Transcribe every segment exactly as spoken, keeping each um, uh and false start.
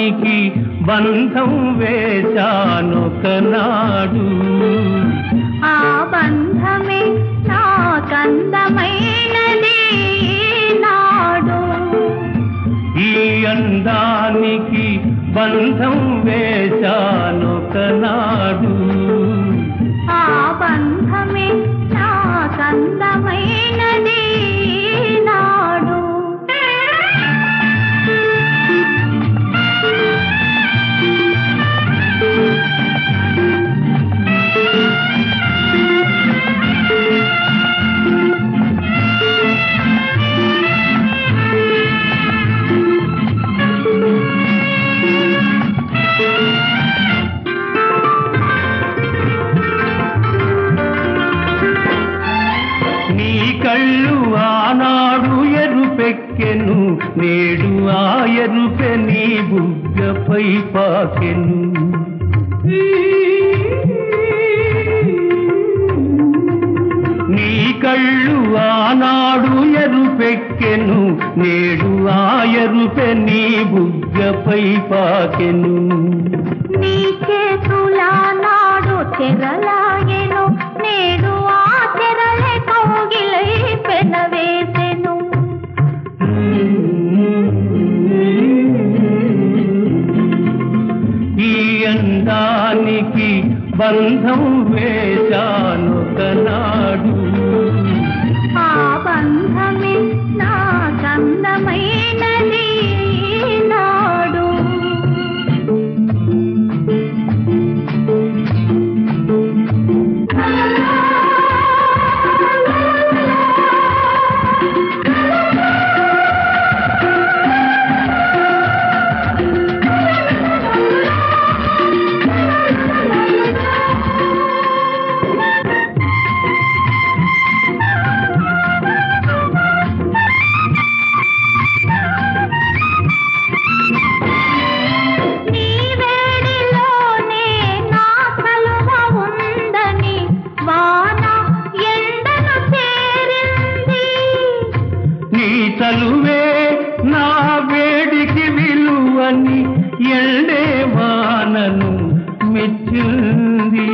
అందానికి బంధం వేశానొకనాడు. ఆ బంధమే నాకందమైనది నాడు. ఈ అందానికి బంధం వేశానొకనాడు. ఆ బంధమే నాకందమైనది నాడు. కళ్ళు ఆనాడు ఎరుపెక్కెను, నేడు ఆ ఎరుపె నీ బుగ్గపై పాకెను. నీ కళ్ళు ఆనాడు ఎరుపెక్కెను, నేడు ఆ ఎరుపె నీ బుగ్గపై పాకెను. నీ చేతులా నాడు చెరలాగెను, నేడు ఆ చెరలే కౌగిలై పెనవేసెను. ఈ అందానికి బంధం వేశానొకనాడు. ఆ బంధమే నాకందమైనది నాడు. చలువే నా వేడికి విలువని ఎల్డే వానను మెచ్చింది.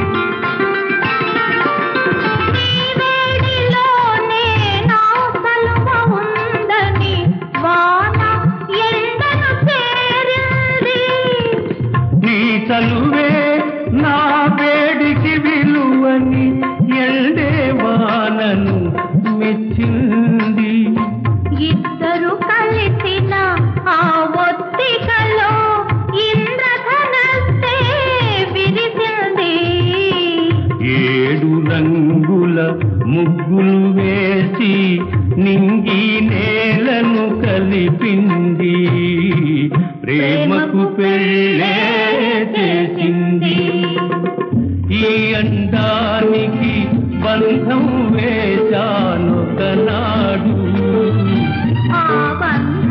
నీ చలువే నా వేడికి విలువని ఎల్డే వానను మెచ్చింది. ఇద్దరు కలిసిన ఆ ఒత్తికలో ఇంద్రధనస్సే విరిసింది. ఏడు రంగుల ముగ్గులు వేసి నింగి నేలను కలిపింది. ప్రేమకు పెళ్ళే చేసింది. ఈ అందానికి బంధం వేశానొకనాడు. ఆ బంధం